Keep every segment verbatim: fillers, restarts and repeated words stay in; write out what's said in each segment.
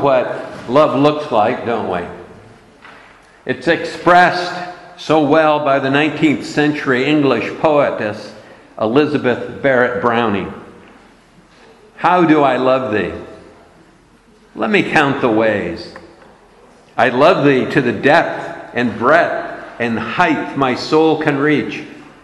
what love looks like, don't we? It's expressed so well by the nineteenth century English poetess Elizabeth Barrett Browning. How do I love thee? Let me count the ways. I love thee to the depth and breadth and height my soul can reach.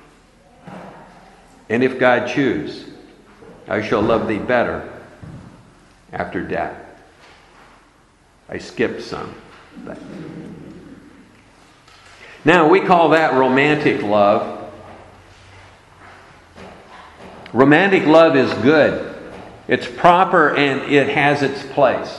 And if God choose, I shall love thee better after death. I skipped some. But now, we call that romantic love. Romantic love is good. It's proper and it has its place.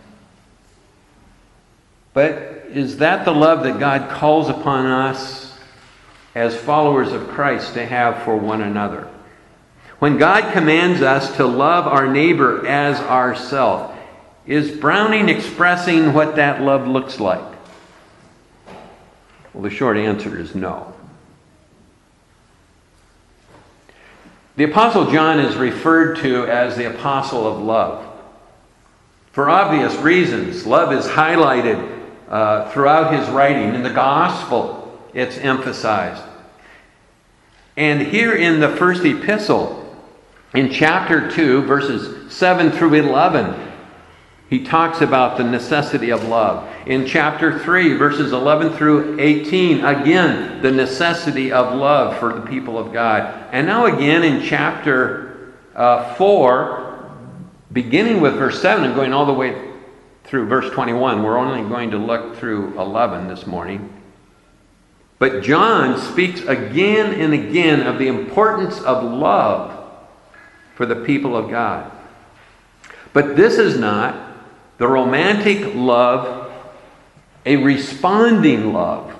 But is that the love that God calls upon us as followers of Christ to have for one another? When God commands us to love our neighbor as ourselves, is Browning expressing what that love looks like? Well, the short answer is no. The Apostle John is referred to as the Apostle of Love. For obvious reasons, love is highlighted uh, throughout his writing. In the Gospel, it's emphasized. And here in the first epistle, in chapter two, verses seven through eleven, he talks about the necessity of love. In chapter three, verses eleven through eighteen, again, the necessity of love for the people of God. And now again in chapter uh, four, beginning with verse seven and going all the way through verse twenty-one. We're only going to look through eleven this morning. But John speaks again and again of the importance of love for the people of God. But this is not the romantic love, a responding love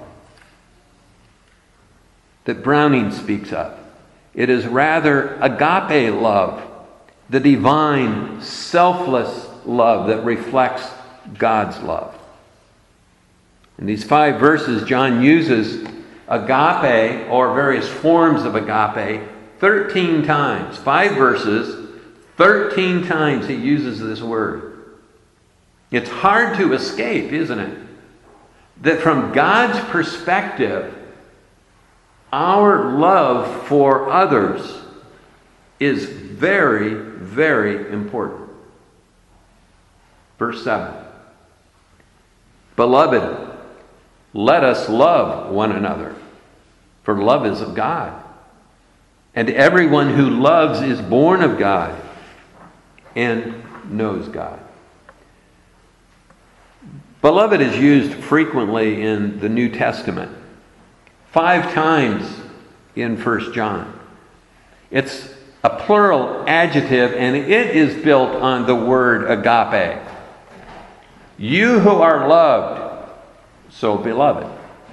that Browning speaks of. It is rather agape love, the divine, selfless love that reflects God's love. In these five verses, John uses agape, or various forms of agape, thirteen times. Five verses, thirteen times he uses this word. It's hard to escape, isn't it? That from God's perspective, our love for others is very, very important. Verse seven. Beloved, let us love one another, for love is of God. And everyone who loves is born of God and knows God. Beloved is used frequently in the New Testament. Five times in First John. It's a plural adjective, and it is built on the word agape. You who are loved, so beloved.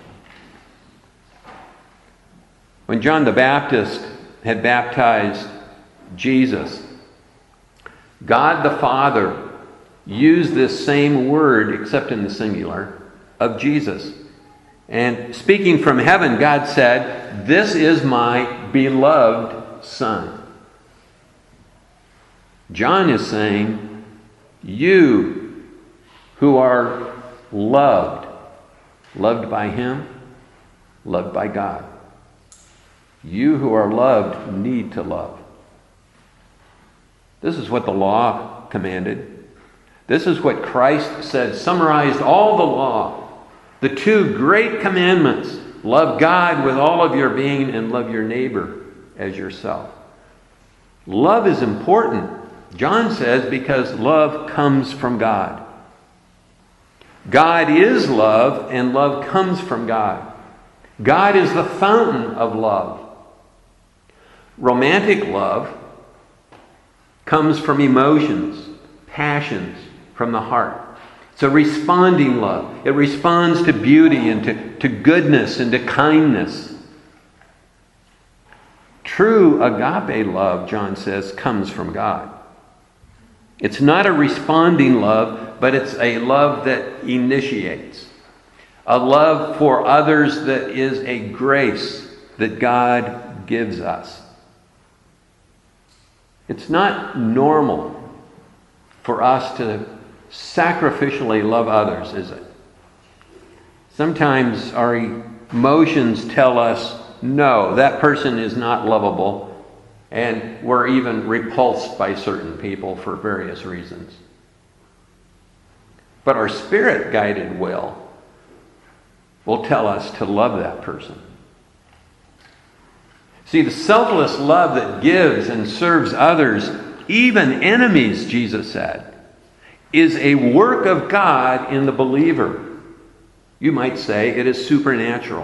When John the Baptist had baptized Jesus, God the Father used this same word, except in the singular, of Jesus. And speaking from heaven, God said, "This is my beloved Son." John is saying, you who are loved, loved by Him, loved by God. You who are loved need to love. This is what the law commanded. This is what Christ said, summarized all the law. The two great commandments: love God with all of your being and love your neighbor as yourself. Love is important, John says, because love comes from God. God is love, and love comes from God. God is the fountain of love. Romantic love comes from emotions, passions, from the heart. It's a responding love. It responds to beauty and to, to goodness and to kindness. True agape love, John says, comes from God. It's not a responding love, but it's a love that initiates. A love for others that is a grace that God gives us. It's not normal for us to sacrificially love others, is it? Sometimes our emotions tell us, no, that person is not lovable, and we're even repulsed by certain people for various reasons. But our spirit-guided will will tell us to love that person. See, the selfless love that gives and serves others, even enemies, Jesus said, is a work of God in the believer. You might say it is supernatural.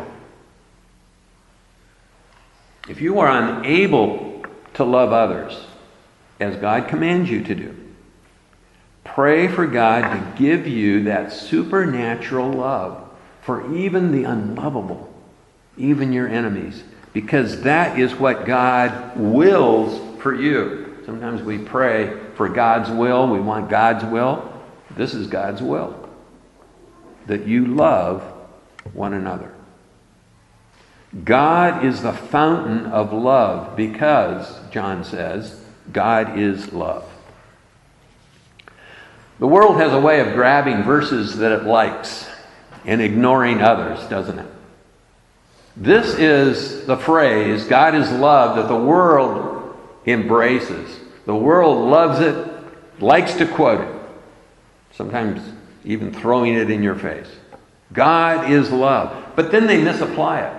If you are unable to love others as God commands you to do, pray for God to give you that supernatural love for even the unlovable, even your enemies, because that is what God wills for you. Sometimes we pray for God's will. We want God's will. This is God's will, that you love one another. God is the fountain of love because, John says, God is love. The world has a way of grabbing verses that it likes and ignoring others, doesn't it? This is the phrase, God is love, that the world embraces. The world loves it, likes to quote it, sometimes even throwing it in your face. God is love. But then they misapply it.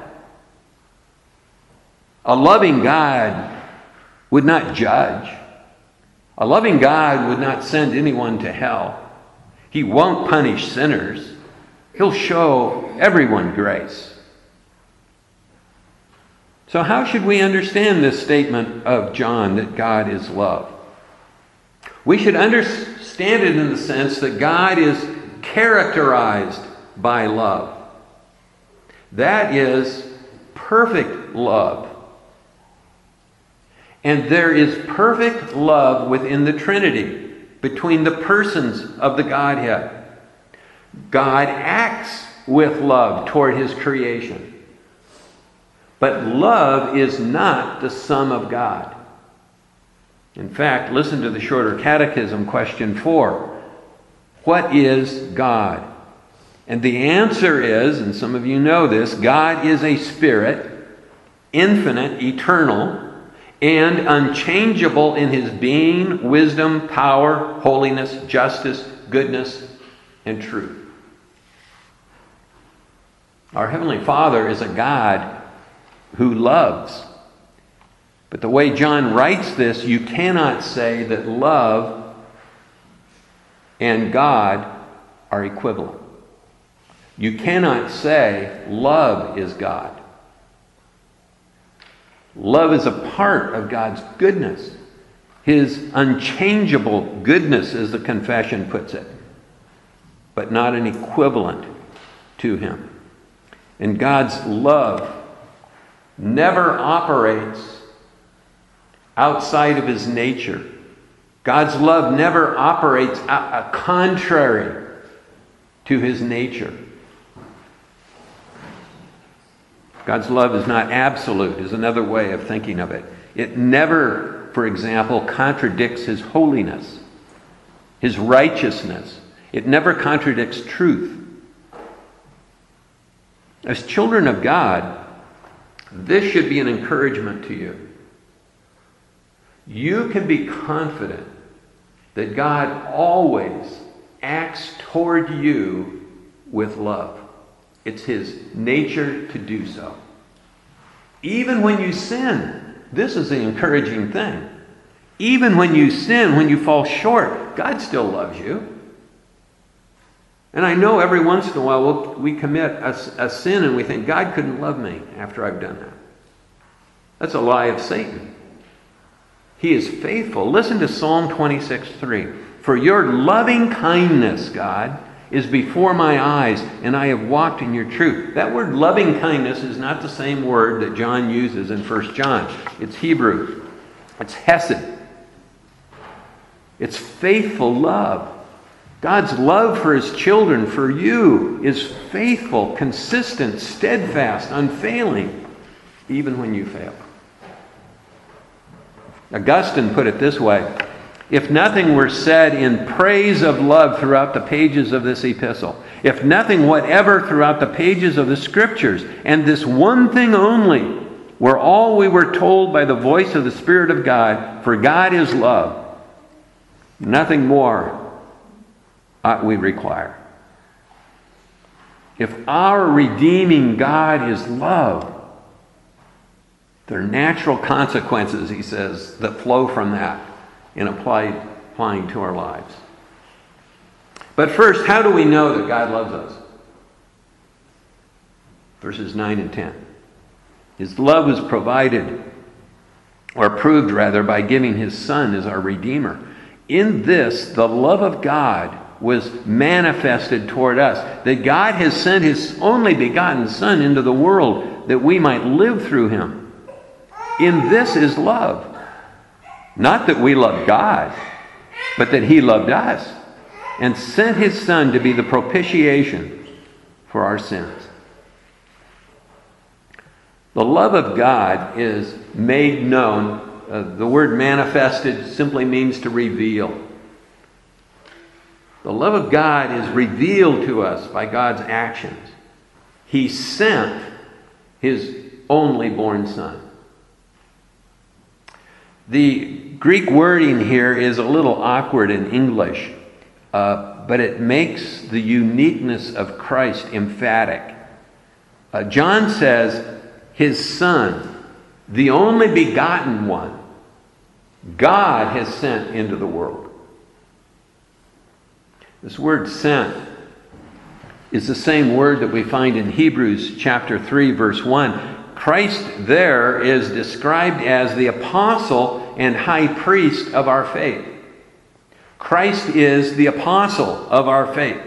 A loving God would not judge. A loving God would not send anyone to hell. He won't punish sinners. He'll show everyone grace. So how should we understand this statement of John that God is love? We should understand it in the sense that God is characterized by love. That is perfect love. And there is perfect love within the Trinity, between the persons of the Godhead. God acts with love toward his creation. But love is not the sum of God. In fact, listen to the Shorter Catechism, question four. What is God? And the answer is, and some of you know this, God is a spirit, infinite, eternal, and unchangeable in his being, wisdom, power, holiness, justice, goodness, and truth. Our Heavenly Father is a God who loves. But the way John writes this, you cannot say that love and God are equivalent. You cannot say love is God. Love is a part of God's goodness, his unchangeable goodness, as the confession puts it, but not an equivalent to him. And God's love never operates outside of his nature. God's love never operates a, a contrary to his nature. God's love is not absolute, is another way of thinking of it. It never, for example, contradicts his holiness, his righteousness. It never contradicts truth. As children of God, this should be an encouragement to you. You can be confident that God always acts toward you with love. It's his nature to do so. Even when you sin, this is the encouraging thing. Even when you sin, when you fall short, God still loves you. And I know every once in a while we'll, we commit a, a sin and we think, God couldn't love me after I've done that. That's a lie of Satan. He is faithful. Listen to Psalm twenty-six three. For your loving kindness, God, is before my eyes, and I have walked in your truth. That word loving kindness is not the same word that John uses in First John. It's Hebrew. It's hesed. It's faithful love. God's love for his children, for you, is faithful, consistent, steadfast, unfailing, even when you fail. Augustine put it this way. if nothing were said in praise of love throughout the pages of this epistle, if nothing whatever throughout the pages of the Scriptures, and this one thing only were all we were told by the voice of the Spirit of God, for God is love, nothing more ought we require. If our redeeming God is love, there are natural consequences, he says, that flow from that and applied, applying to our lives. But first, how do we know that God loves us? Verses nine and ten. His love was provided, or proved rather, by giving his Son as our Redeemer. In this, the love of God was manifested toward us, that God has sent his only begotten Son into the world that we might live through him. In this is love. Not that we love God, but that he loved us and sent his Son to be the propitiation for our sins. The love of God is made known. Uh, the word manifested simply means to reveal. The love of God is revealed to us by God's actions. He sent his only born Son. The Greek wording here is a little awkward in English, uh, but it makes the uniqueness of Christ emphatic. Uh, John says, his Son, the only begotten one, God has sent into the world. This word sent is the same word that we find in Hebrews chapter three, verse one. Christ there is described as the apostle and high priest of our faith. Christ is the apostle of our faith.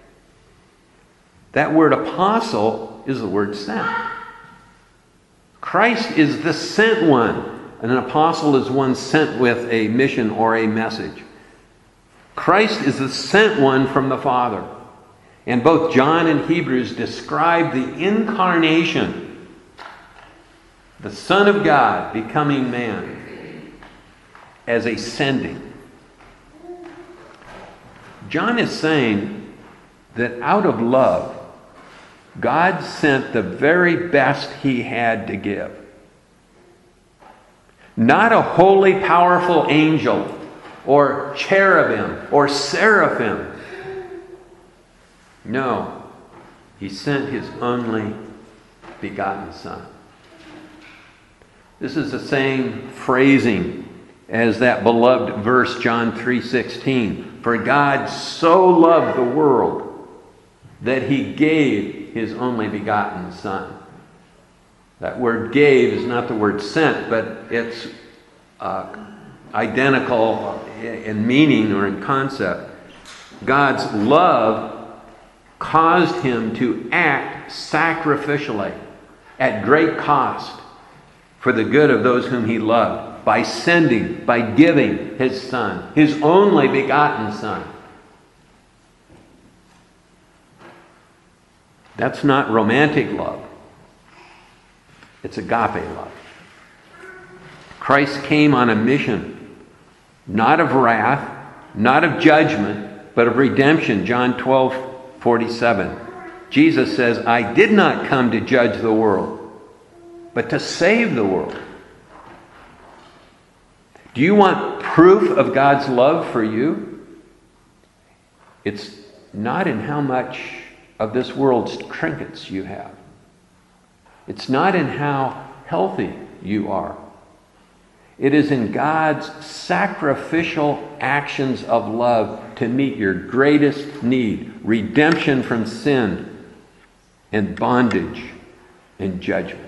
That word apostle is the word sent. Christ is the sent one. An apostle is one sent with a mission or a message. Christ is the sent one from the Father. And both John and Hebrews describe the incarnation, the Son of God becoming man, as a sending. John is saying that out of love, God sent the very best he had to give. Not a holy, powerful angel or cherubim or seraphim. No, he sent his only begotten Son. This is the same phrasing as that beloved verse, John three sixteen. For God so loved the world that he gave his only begotten Son. That word gave is not the word sent, but it's uh, identical in meaning or in concept. God's love caused him to act sacrificially at great cost for the good of those whom he loved, by sending, by giving his Son, his only begotten Son. That's not romantic love. It's agape love. Christ came on a mission, not of wrath, not of judgment, but of redemption. John twelve forty-seven. Jesus says, I did not come to judge the world, but to save the world. Do you want proof of God's love for you? It's not in how much of this world's trinkets you have. It's not in how healthy you are. It is in God's sacrificial actions of love to meet your greatest need, redemption from sin and bondage and judgment.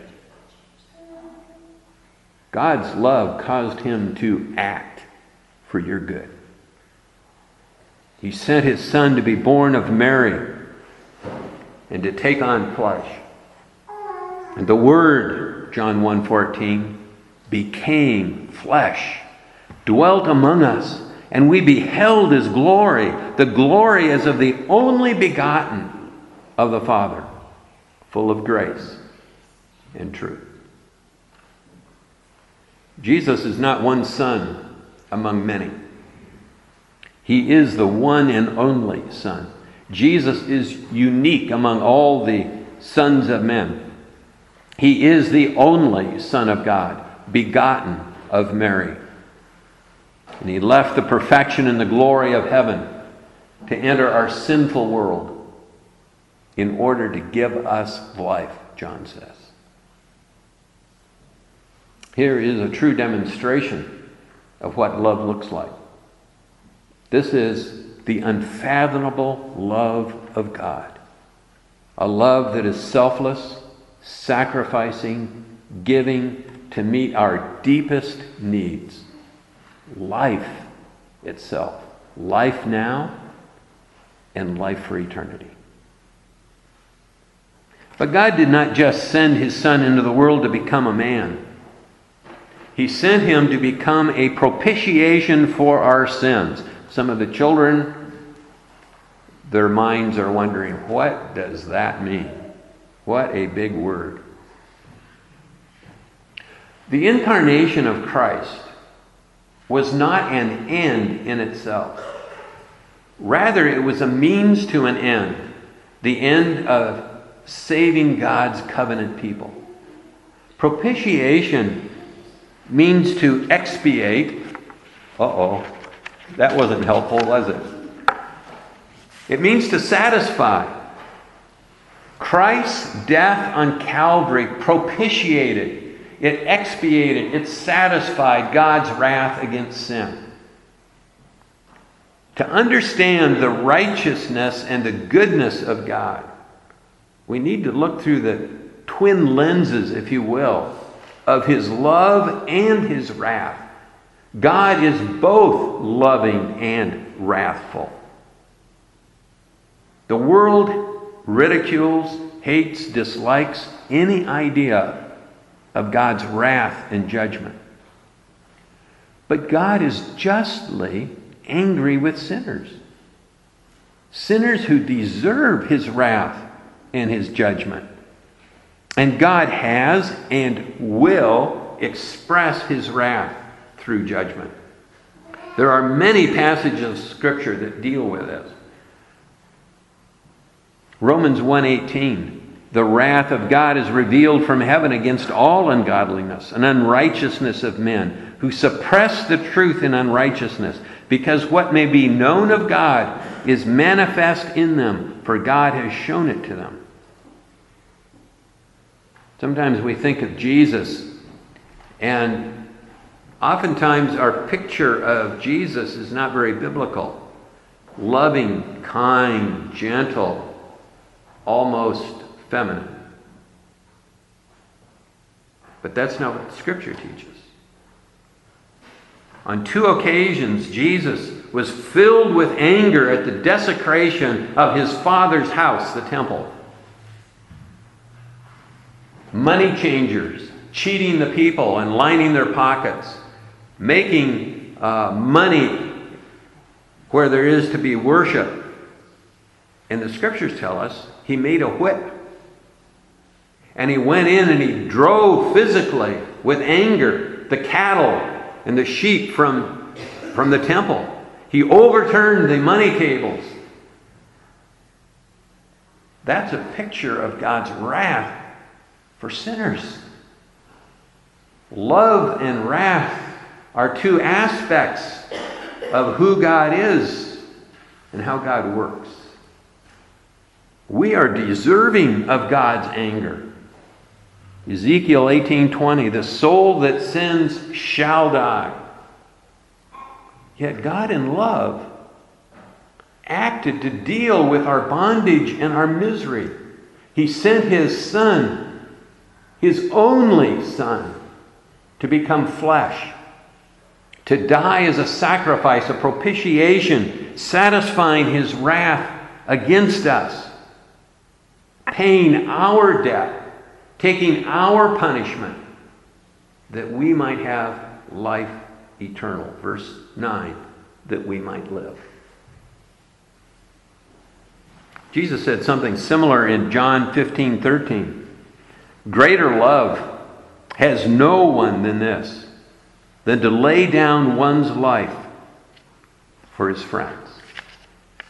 God's love caused him to act for your good. He sent his Son to be born of Mary and to take on flesh. And the Word, John one fourteen, became flesh, dwelt among us, and we beheld his glory, the glory as of the only begotten of the Father, full of grace and truth. Jesus is not one son among many. He is the one and only Son. Jesus is unique among all the sons of men. He is the only Son of God, begotten of Mary. And he left the perfection and the glory of heaven to enter our sinful world in order to give us life, John says. Here is a true demonstration of what love looks like. This is the unfathomable love of God. A love that is selfless, sacrificing, giving to meet our deepest needs. Life itself. Life now and life for eternity. But God did not just send his Son into the world to become a man. He sent him to become a propitiation for our sins. Some of the children, their minds are wondering, what does that mean? What a big word. The incarnation of Christ was not an end in itself. Rather, it was a means to an end. The end of saving God's covenant people. Propitiation means to expiate. Uh-oh. That wasn't helpful, was it? It means to satisfy. Christ's death on Calvary propitiated. It expiated. It satisfied God's wrath against sin. To understand the righteousness and the goodness of God, we need to look through the twin lenses, if you will, of his love and his wrath. God is both loving and wrathful. The world ridicules, hates, dislikes any idea of God's wrath and judgment. But God is justly angry with sinners. Sinners who deserve his wrath and his judgment. And God has and will express his wrath through judgment. There are many passages of Scripture that deal with this. Romans one eighteen, the wrath of God is revealed from heaven against all ungodliness and unrighteousness of men who suppress the truth in unrighteousness, because what may be known of God is manifest in them, for God has shown it to them. Sometimes we think of Jesus, and oftentimes our picture of Jesus is not very biblical. Loving, kind, gentle, almost feminine. But that's not what the Scripture teaches. On two occasions, Jesus was filled with anger at the desecration of his Father's house, the temple. Money changers, cheating the people and lining their pockets, making uh, money where there is to be worship. And the Scriptures tell us he made a whip. And he went in and he drove physically with anger the cattle and the sheep from, from the temple. He overturned the money tables. That's a picture of God's wrath for sinners. Love and wrath are two aspects of who God is and how God works. We are deserving of God's anger. Ezekiel eighteen twenty, the soul that sins shall die. Yet God in love acted to deal with our bondage and our misery. He sent his Son, his only Son, to become flesh, to die as a sacrifice, a propitiation, satisfying his wrath against us, paying our debt, taking our punishment, that we might have life eternal. Verse nine, that we might live. Jesus said something similar in John fifteen thirteen. Greater love has no one than this, than to lay down one's life for his friends.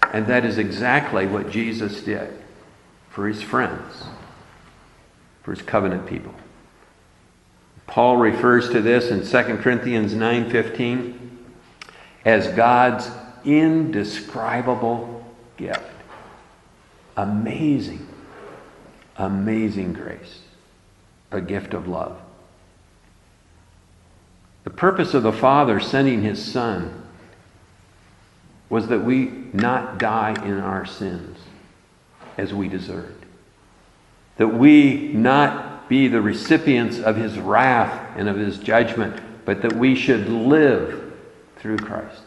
And that is exactly what Jesus did for his friends, for his covenant people. Paul refers to this in Second Corinthians nine fifteen as God's indescribable gift. Amazing, amazing grace. A gift of love. The purpose of the Father sending his Son was that we not die in our sins as we deserved. That we not be the recipients of his wrath and of his judgment, but that we should live through Christ.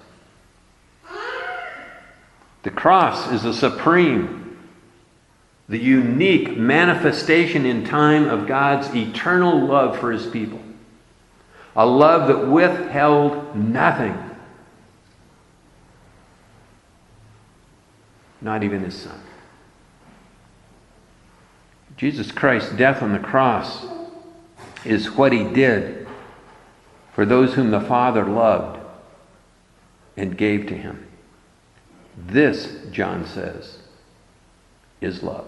The cross is the supreme, the unique manifestation in time of God's eternal love for his people. A love that withheld nothing. Not even his Son. Jesus Christ's death on the cross is what he did for those whom the Father loved and gave to him. This, John says, is love.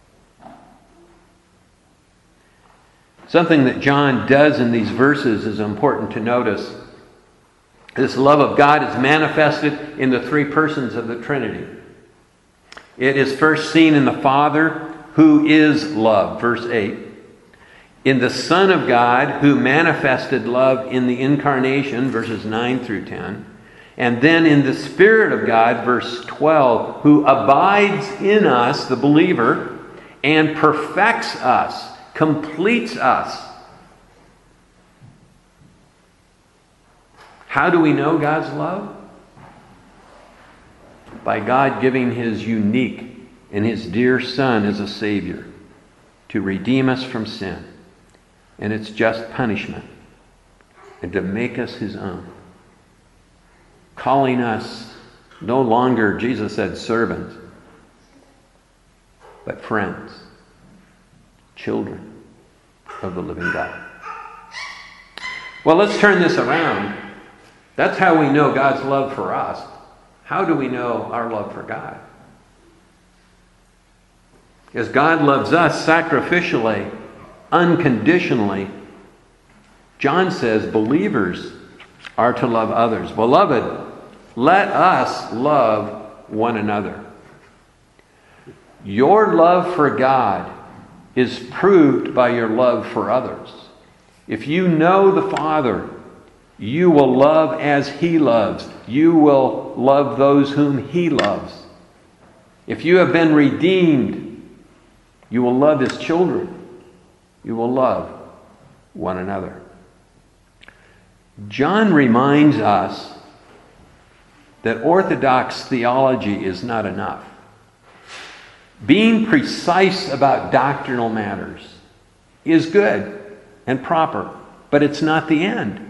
Something that John does in these verses is important to notice. This love of God is manifested in the three persons of the Trinity. It is first seen in the Father, who is love, verse eight. In the Son of God, who manifested love in the incarnation, verses nine through ten. And then in the Spirit of God, verse twelve, who abides in us, the believer, and perfects us, completes us. How do we know God's love? By God giving his unique and his dear Son as a Savior to redeem us from sin and its just punishment and to make us his own. Calling us no longer, Jesus said, servants, but friends, children of the living God. Well, let's turn this around. That's how we know God's love for us. How do we know our love for God? As God loves us sacrificially, unconditionally, John says believers are to love others. Beloved, let us love one another. Your love for God is proved by your love for others. If you know the Father, you will love as he loves. You will love those whom he loves. If you have been redeemed, you will love his children. You will love one another. John reminds us that orthodox theology is not enough. Being precise about doctrinal matters is good and proper, but it's not the end.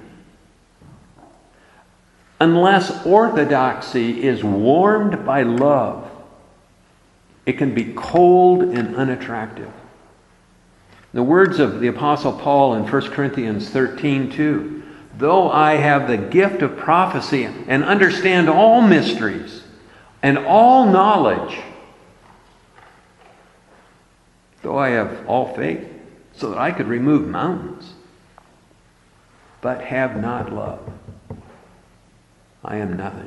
Unless orthodoxy is warmed by love, it can be cold and unattractive. The words of the Apostle Paul in First Corinthians thirteen two, though I have the gift of prophecy and understand all mysteries and all knowledge, though I have all faith so that I could remove mountains, but have not love, I am nothing.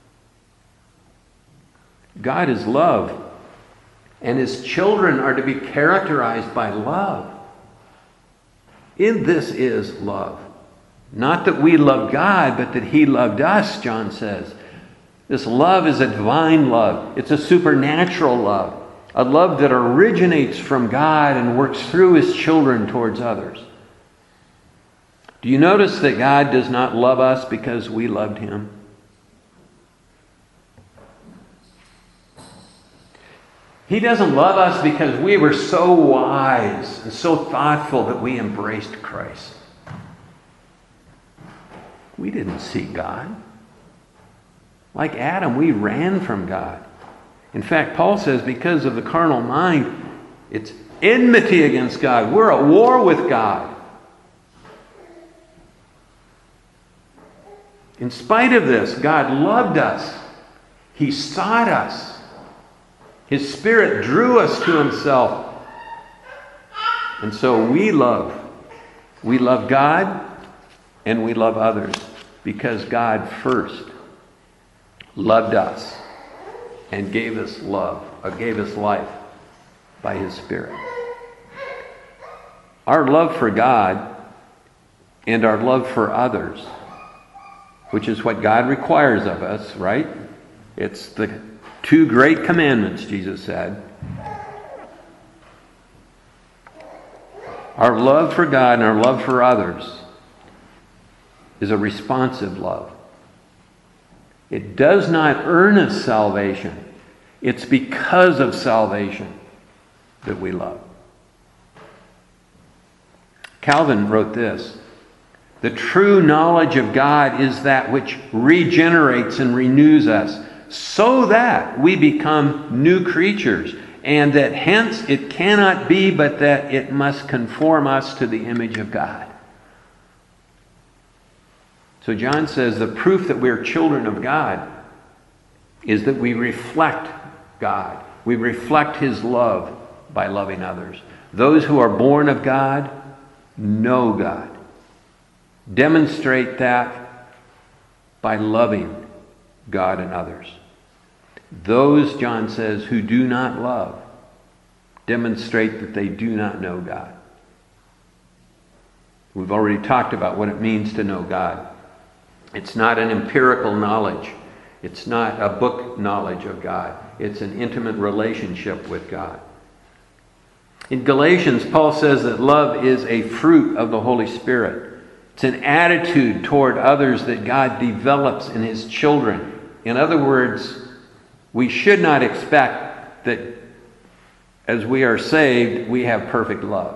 God is love, and his children are to be characterized by love. In this is love. Not that we love God, but that he loved us, John says. This love is a divine love. It's a supernatural love. A love that originates from God and works through his children towards others. Do you notice that God does not love us because we loved him? He doesn't love us because we were so wise and so thoughtful that we embraced Christ. We didn't seek God. Like Adam, we ran from God. In fact, Paul says because of the carnal mind, it's enmity against God. We're at war with God. In spite of this, God loved us. He sought us. His Spirit drew us to Himself. And so we love. We love God and we love others because God first loved us and gave us love, or gave us life by His Spirit. Our love for God and our love for others, which is what God requires of us, right? It's the two great commandments, Jesus said. Our love for God and our love for others is a responsive love. It does not earn us salvation. It's because of salvation that we love. Calvin wrote this: "The true knowledge of God is that which regenerates and renews us, so that we become new creatures, and that hence it cannot be but that it must conform us to the image of God." So John says the proof that we're children of God is that we reflect God. We reflect His love by loving others. Those who are born of God know God. Demonstrate that by loving God and others. Those, John says, who do not love demonstrate that they do not know God. We've already talked about what it means to know God. It's not an empirical knowledge. It's not a book knowledge of God. It's an intimate relationship with God. In Galatians, Paul says that love is a fruit of the Holy Spirit. It's an attitude toward others that God develops in His children. In other words, we should not expect that as we are saved, we have perfect love.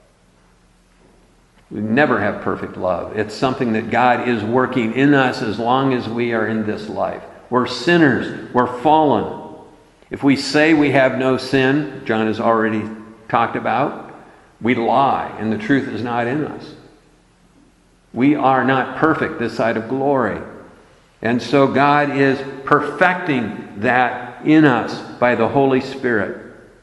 We never have perfect love. It's something that God is working in us as long as we are in this life. We're sinners. We're fallen. If we say we have no sin, John has already talked about, we lie and the truth is not in us. We are not perfect this side of glory. And so God is perfecting that in us by the Holy Spirit.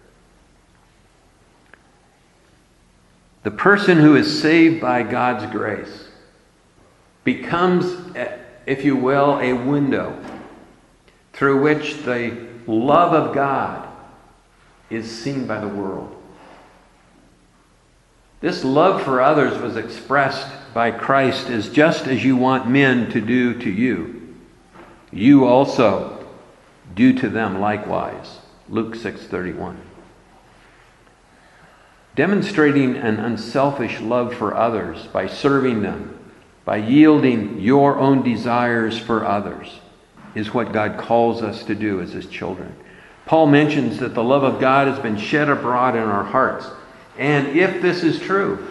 The person who is saved by God's grace becomes, if you will, a window through which the love of God is seen by the world. This love for others was expressed by Christ as just as you want men to do to you, you also do to them likewise. Luke six thirty-one. Demonstrating an unselfish love for others by serving them, by yielding your own desires for others, is what God calls us to do as His children. Paul mentions that the love of God has been shed abroad in our hearts. And if this is true,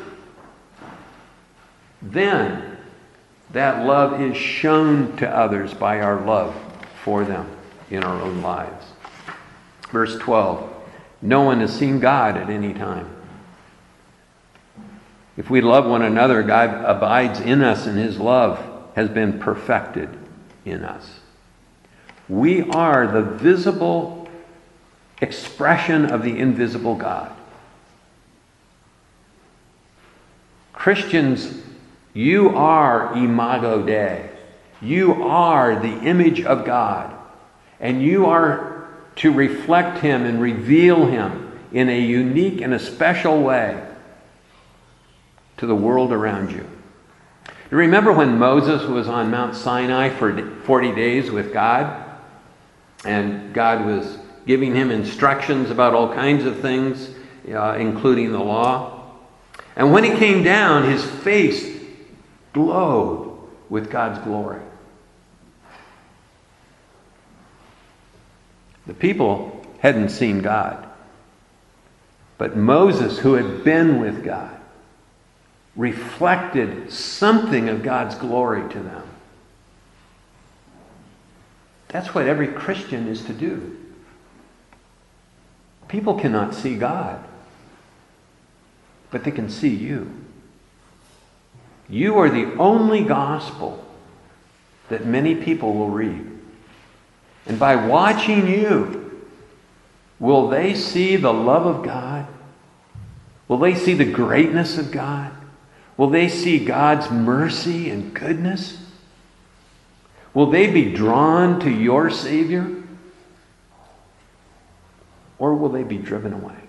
then that love is shown to others by our love for them in our own lives. Verse twelve, no one has seen God at any time. If we love one another, God abides in us, and His love has been perfected in us. We are the visible expression of the invisible God. Christians, you are imago Dei. You are the image of God. And you are to reflect Him and reveal Him in a unique and a special way to the world around you. You remember when Moses was on Mount Sinai for forty days with God? And God was giving him instructions about all kinds of things, uh, including the law. And when he came down, his face glowed with God's glory. The people hadn't seen God. But Moses, who had been with God, reflected something of God's glory to them. That's what every Christian is to do. People cannot see God, but they can see you. You are the only gospel that many people will read. And by watching you, Will they see the love of God? Will they see the greatness of God? Will they see God's mercy and goodness? Will they be drawn to your Savior? Or will they be driven away?